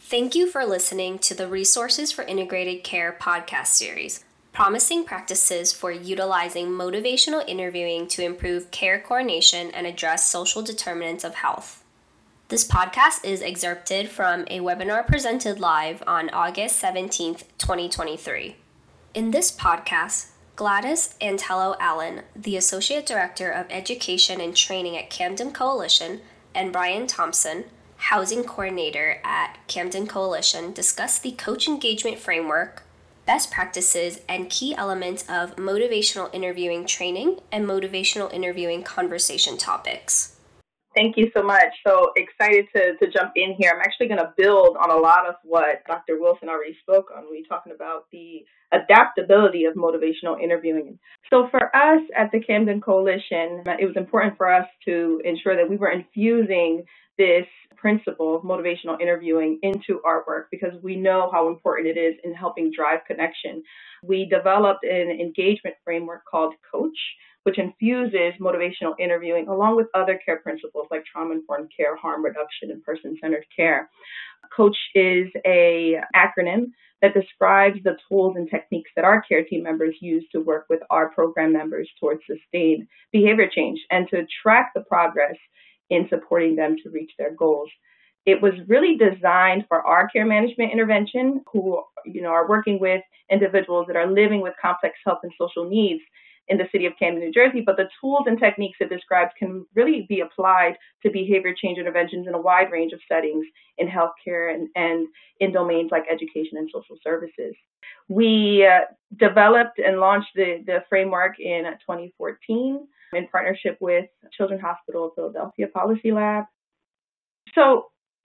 Thank you for listening to the Resources for Integrated Care podcast series, promising practices for utilizing motivational interviewing to improve care coordination and address social determinants of health. This podcast is excerpted from a webinar presented live on August 17th, 2023. In this podcast, Gladys Antello Allen, the Associate Director of Education and Training at Camden Coalition, and Brian Thompson, Housing Coordinator at Camden Coalition, discuss the coach engagement framework, best practices, and key elements of motivational interviewing training and motivational interviewing conversation topics. Thank you so much. So excited to jump in here. I'm actually going to build on a lot of what Dr. Wilson already spoke on. We're talking about the adaptability of motivational interviewing. So for us at the Camden Coalition, it was important for us to ensure that we were infusing this principle of motivational interviewing into our work because we know how important it is in helping drive connection. We developed an engagement framework called COACH, which infuses motivational interviewing along with other care principles like trauma-informed care, harm reduction, and person-centered care. COACH is an acronym that describes the tools and techniques that our care team members use to work with our program members towards sustained behavior change and to track the progress in supporting them to reach their goals. It was really designed for our care management intervention who, are working with individuals that are living with complex health and social needs in the city of Camden, New Jersey, but the tools and techniques it describes can really be applied to behavior change interventions in a wide range of settings in healthcare and in domains like education and social services. We developed and launched the framework in 2014 in partnership with Children's Hospital of Philadelphia Policy Lab. So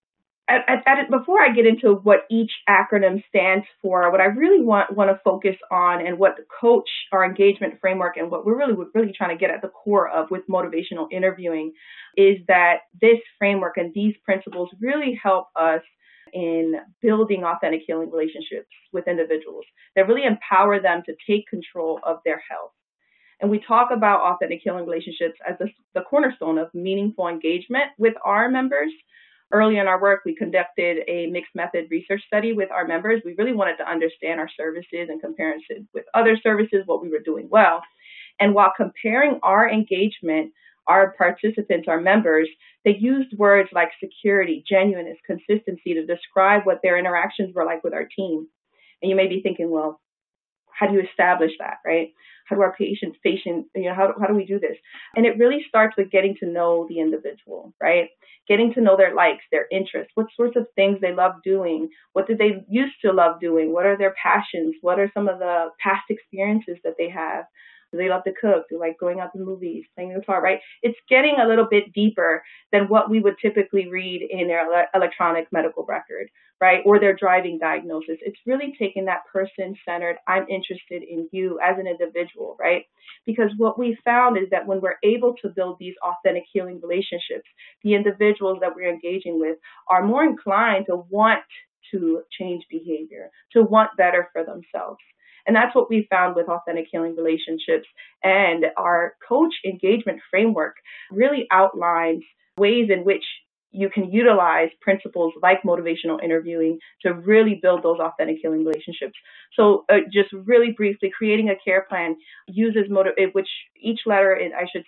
before I get into what each acronym stands for, what I really want to focus on and what the COACH, our engagement framework, and what we're really trying to get at the core of with motivational interviewing is that this framework and these principles really help us in building authentic healing relationships with individuals that really empower them to take control of their health. And we talk about authentic healing relationships as the cornerstone of meaningful engagement with our members. Early in our work, we conducted a mixed method research study with our members. We really wanted to understand our services and comparison with other services, what we were doing well. And while comparing our engagement, our participants, our members, they used words like security, genuineness, consistency to describe what their interactions were like with our team. And you may be thinking, well, how do you establish that, right? How do our patients, how do we do this? And it really starts with getting to know the individual, right? Getting to know their likes, their interests, what sorts of things they love doing, what did they used to love doing, what are their passions, what are some of the past experiences that they have. Do they love to cook? Do they like going out to movies, playing the guitar, right? It's getting a little bit deeper than what we would typically read in their electronic medical record, right? Or their driving diagnosis. It's really taking that person-centered, I'm interested in you as an individual, right? Because what we found is that when we're able to build these authentic healing relationships, the individuals that we're engaging with are more inclined to want to change behavior, to want better for themselves. And that's what we found with authentic healing relationships. And our COACH engagement framework really outlines ways in which you can utilize principles like motivational interviewing to really build those authentic healing relationships. So just really briefly, creating a care plan uses which each letter in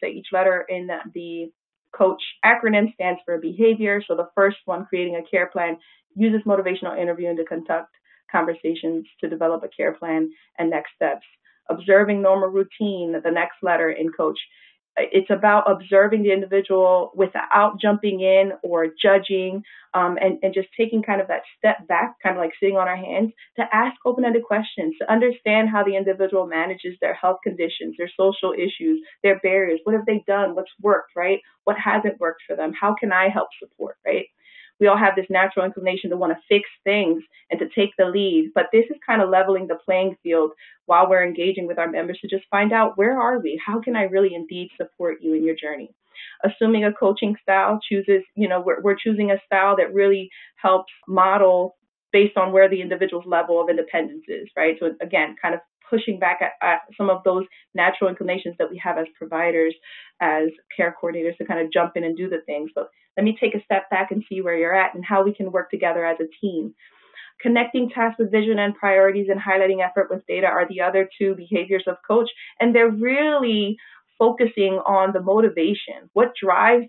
the COACH acronym stands for behavior. So the first one, creating a care plan, uses motivational interviewing to conduct conversations to develop a care plan and next steps. Observing normal routine, the next letter in COACH. It's about observing the individual without jumping in or judging, and just taking kind of that step back, kind of like sitting on our hands, to ask open-ended questions, to understand how the individual manages their health conditions, their social issues, their barriers. What have they done? What's worked, right? What hasn't worked for them? How can I help support, right? We all have this natural inclination to want to fix things and to take the lead, but this is kind of leveling the playing field while we're engaging with our members to just find out, where are we? How can I really indeed support you in your journey? Assuming a coaching style we're choosing a style that really helps model based on where the individual's level of independence is, right? So again, kind of pushing back at some of those natural inclinations that we have as providers, as care coordinators, to kind of jump in and do the things. But let me take a step back and see where you're at and how we can work together as a team. Connecting tasks with vision and priorities and highlighting effort with data are the other two behaviors of coach. And they're really focusing on the motivation, what drives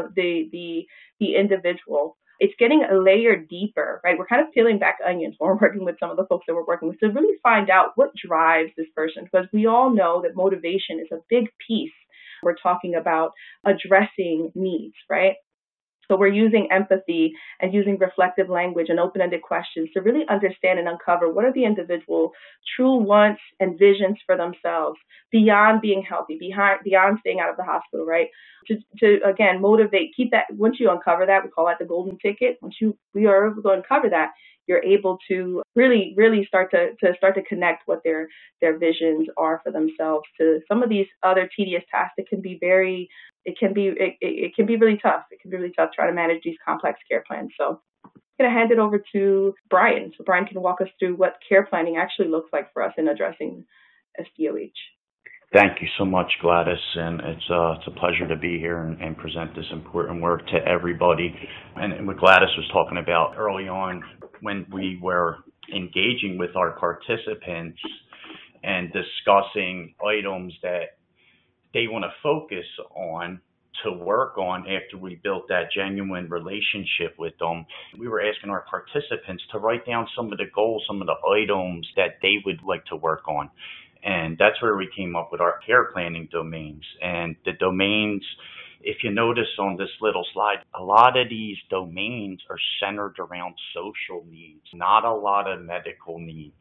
the individual. It's getting a layer deeper, right? We're kind of peeling back onions when we're working with some of the folks that we're working with to really find out what drives this person, because we all know that motivation is a big piece. We're talking about addressing needs, right? So we're using empathy and using reflective language and open-ended questions to really understand and uncover what are the individual true wants and visions for themselves beyond being healthy, beyond staying out of the hospital, right? To again, motivate, keep that. Once you uncover that, we call that the golden ticket. We are able to uncover that, you're able to really start to connect what their visions are for themselves to some of these other tedious tasks that can be it can be really tough. It can be really tough trying to manage these complex care plans. So I'm going to hand it over to Brian. So Brian can walk us through what care planning actually looks like for us in addressing SDOH. Thank you so much, Gladys, and it's a pleasure to be here and present this important work to everybody. And what Gladys was talking about early on when we were engaging with our participants and discussing items that they want to focus on to work on after we built that genuine relationship with them, we were asking our participants to write down some of the goals, some of the items that they would like to work on. And that's where we came up with our care planning domains. And the domains, if you notice on this little slide, a lot of these domains are centered around social needs, not a lot of medical needs,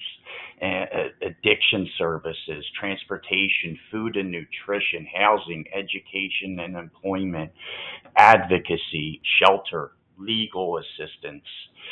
addiction services, transportation, food and nutrition, housing, education and employment, advocacy, shelter, legal assistance.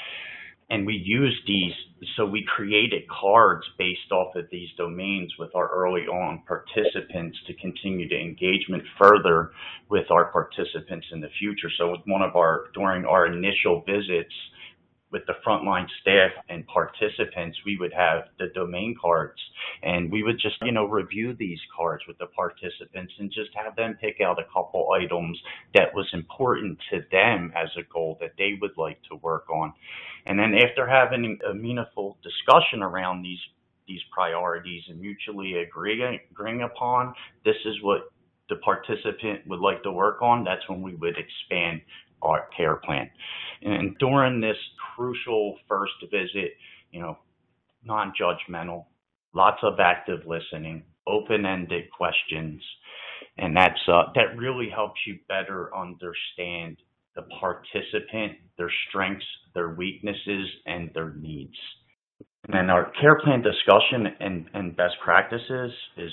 And we use these, so we created cards based off of these domains with our early on participants to continue the engagement further with our participants in the future. So during our initial visits with the frontline staff and participants, we would have the domain cards, and we would just, review these cards with the participants and just have them pick out a couple items that was important to them as a goal that they would like to work on. And then after having a meaningful discussion around these priorities and mutually agreeing upon this is what the participant would like to work on, that's when we would expand our care plan. And during this crucial first visit, non-judgmental, lots of active listening, open-ended questions, and that really helps you better understand the participant, their strengths, their weaknesses, and their needs. And then our care plan discussion and best practices is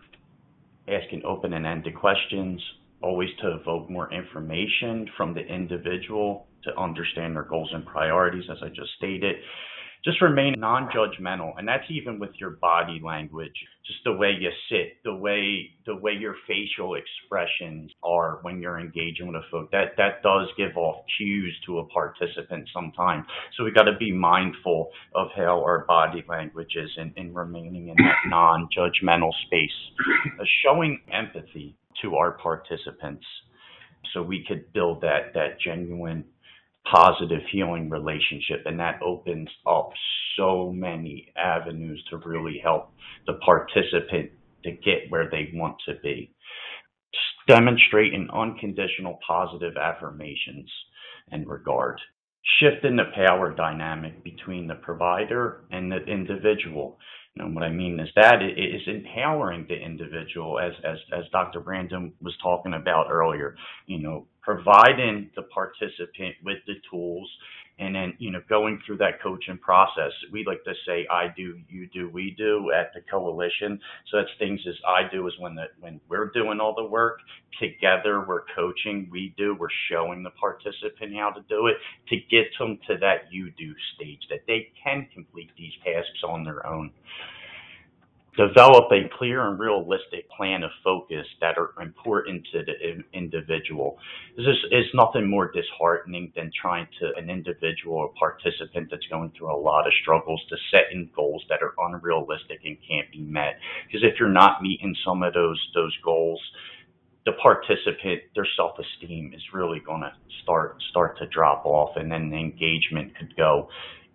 asking open and ended questions, always to evoke more information from the individual to understand their goals and priorities, as I just stated. Just remain non-judgmental, and that's even with your body language, just the way you sit, the way your facial expressions are when you're engaging with a folk. That does give off cues to a participant sometimes. So we got to be mindful of how our body language is and remaining in that non-judgmental space, showing empathy to our participants, so we could build that genuine, positive, healing relationship, and that opens up so many avenues to really help the participant to get where they want to be. Demonstrating unconditional positive affirmations and regard. Shifting the power dynamic between the provider and the individual. What I mean is that it is empowering the individual, as Dr. Brandon was talking about earlier, providing the participant with the tools, and then, going through that coaching process. We like to say, I do, you do, we do at the coalition. So that's things as I do is when we're doing all the work together, we're coaching, we're showing the participant how to do it to get them to that you do stage, that they can complete these tasks on their own. Develop a clear and realistic plan of focus that are important to the individual. This is nothing more disheartening than trying to an individual or participant that's going through a lot of struggles to set in goals that are unrealistic and can't be met. Because if you're not meeting some of those goals, the participant, their self-esteem is really going to start to drop off, and then the engagement could go,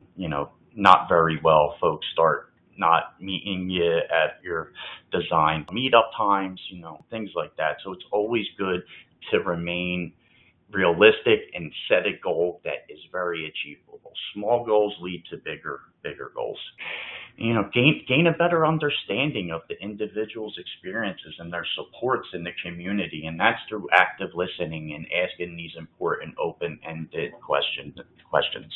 not very well. Folks start not meeting you at your design meetup times, things like that. So it's always good to remain realistic and set a goal that is very achievable. Small goals lead to bigger goals. Gain a better understanding of the individual's experiences and their supports in the community, and that's through active listening and asking these important open-ended questions.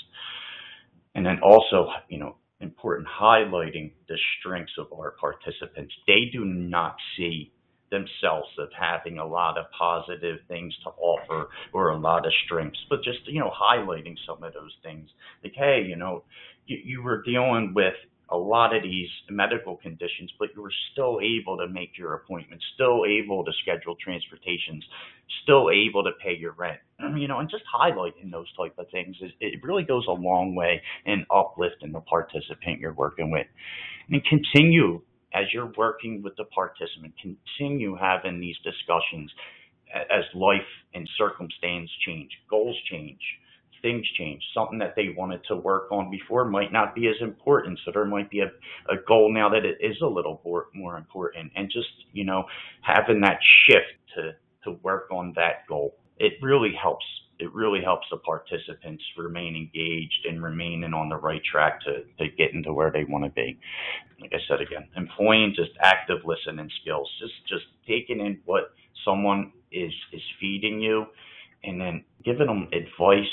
And then also, important highlighting the strengths of our participants. They do not see themselves of having a lot of positive things to offer or a lot of strengths, but just, highlighting some of those things. Like, hey, you were dealing with a lot of these medical conditions, but you were still able to make your appointments, still able to schedule transportations, still able to pay your rent, and just highlighting those type of things, it really goes a long way in uplifting the participant you're working with. And continue, as you're working with the participant, continue having these discussions as life and circumstance change, goals change, things change. Something that they wanted to work on before might not be as important. So there might be a goal now that it is a little more important. And just, having that shift to work on that goal, it really helps. It really helps the participants remain engaged and remaining on the right track to get into where they want to be. Like I said again, employing just active listening skills, just taking in what someone is feeding you, and then giving them advice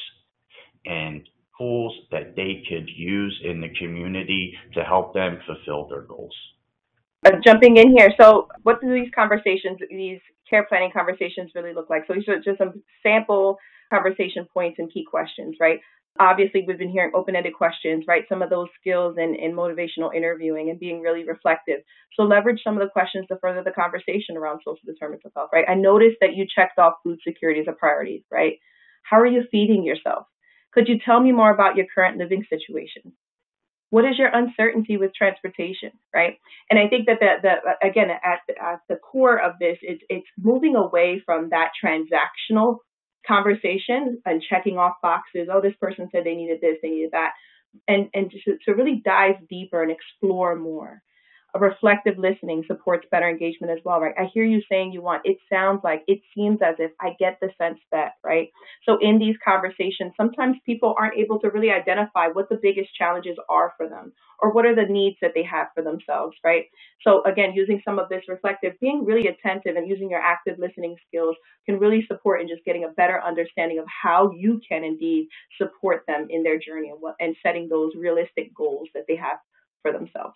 and tools that they could use in the community to help them fulfill their goals. Jumping in here, so what do these care planning conversations really look like? So these are just some sample conversation points and key questions, right? Obviously, we've been hearing open-ended questions, right? Some of those skills in motivational interviewing and being really reflective. So leverage some of the questions to further the conversation around social determinants of health, right? I noticed that you checked off food security as a priority, right? How are you feeding yourself? Could you tell me more about your current living situation? What is your uncertainty with transportation, right? And I think that again, at the core of this, it's moving away from that transactional conversation and checking off boxes. Oh, this person said they needed this, they needed that, and to really dive deeper and explore more. A reflective listening supports better engagement as well, right? I hear you saying it seems as if, I get the sense that, right? So in these conversations, sometimes people aren't able to really identify what the biggest challenges are for them or what are the needs that they have for themselves, right? So again, using some of this reflective, being really attentive and using your active listening skills can really support in just getting a better understanding of how you can indeed support them in their journey and setting those realistic goals that they have for themselves.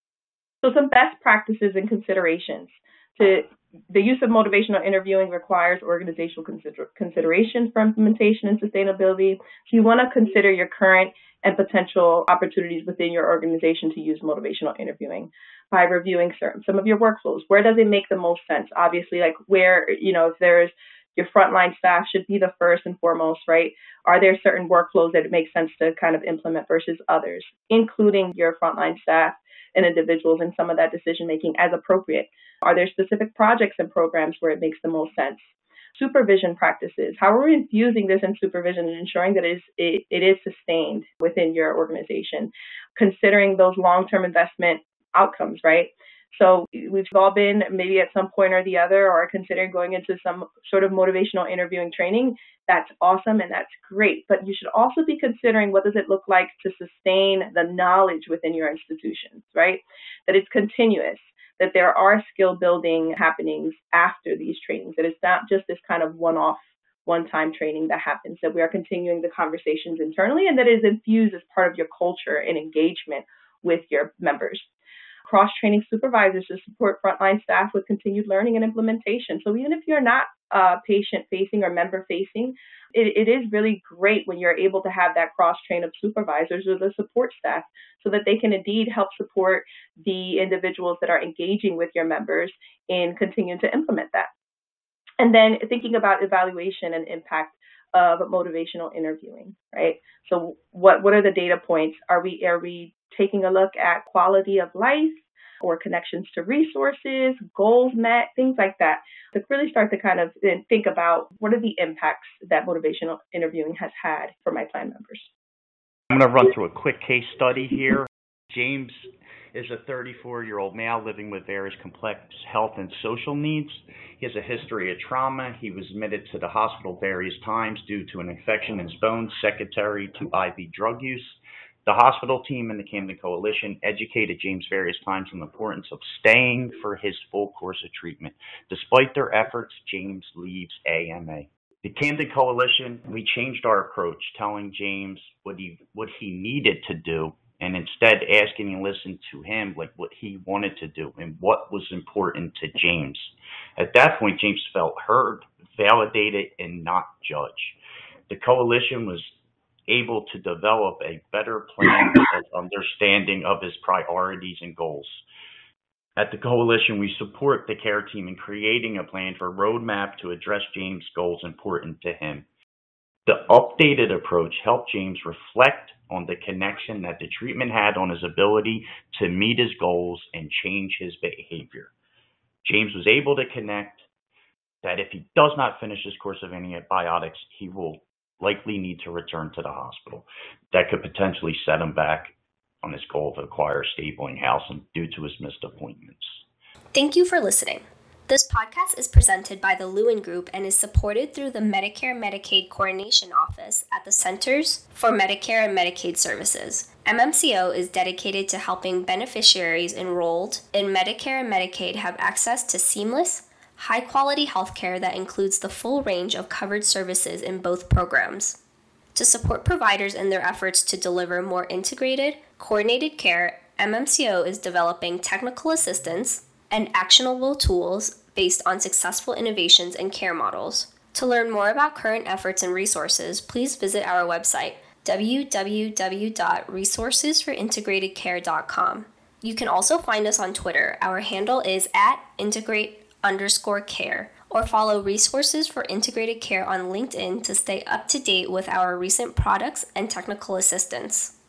So some best practices and considerations. The use of motivational interviewing requires organizational consideration for implementation and sustainability. So you want to consider your current and potential opportunities within your organization to use motivational interviewing by reviewing some of your workflows. Where does it make the most sense? Obviously, like where, if there's your frontline staff should be the first and foremost, right? Are there certain workflows that it makes sense to kind of implement versus others, including your frontline staff and individuals in some of that decision making as appropriate? Are there specific projects and programs where it makes the most sense? Supervision practices. How are we infusing this in supervision and ensuring that it is sustained within your organization? Considering those long-term investment outcomes, right? So we've all been maybe at some point or the other or considering going into some sort of motivational interviewing training. That's awesome and that's great. But you should also be considering what does it look like to sustain the knowledge within your institutions, right? That it's continuous, that there are skill building happenings after these trainings, that it's not just this kind of one-time training that happens, that we are continuing the conversations internally and that is infused as part of your culture and engagement with your members. cross-training supervisors to support frontline staff with continued learning and implementation. So even if you're not patient-facing or member-facing, it is really great when you're able to have that cross-train of supervisors or the support staff so that they can indeed help support the individuals that are engaging with your members in continuing to implement that. And then thinking about evaluation and impact of motivational interviewing, right? So what are the data points? Are we taking a look at quality of life or connections to resources, goals met, things like that, to really start to kind of think about what are the impacts that motivational interviewing has had for my plan members. I'm going to run through a quick case study here. James is a 34-year-old male living with various complex health and social needs. He has a history of trauma. He was admitted to the hospital various times due to an infection in his bones, secondary to IV drug use. The hospital team and the Camden Coalition educated James various times on the importance of staying for his full course of treatment. Despite their efforts, James leaves AMA. The Camden Coalition, we changed our approach, telling James what he needed to do, and instead asking and listening to him like what he wanted to do and what was important to James. At that point, James felt heard, validated, and not judged. The coalition was able to develop a better plan of understanding of his priorities and goals. At the coalition, we support the care team in creating a plan for a roadmap to address James' goals important to him. The updated approach helped James reflect on the connection that the treatment had on his ability to meet his goals and change his behavior. James was able to connect that if he does not finish his course of antibiotics, he will likely need to return to the hospital. That could potentially set him back on his goal to acquire stabling housing due to his missed appointments. Thank you for listening. This podcast is presented by the Lewin Group and is supported through the Medicare/Medicaid Coordination Office at the Centers for Medicare and Medicaid Services. MMCO is dedicated to helping beneficiaries enrolled in Medicare and Medicaid have access to seamless, high-quality healthcare that includes the full range of covered services in both programs. To support providers in their efforts to deliver more integrated, coordinated care, MMCO is developing technical assistance and actionable tools based on successful innovations and care models. To learn more about current efforts and resources, please visit our website, www.resourcesforintegratedcare.com. You can also find us on Twitter. Our handle is @integrate_care, or follow Resources for Integrated Care on LinkedIn to stay up to date with our recent products and technical assistance.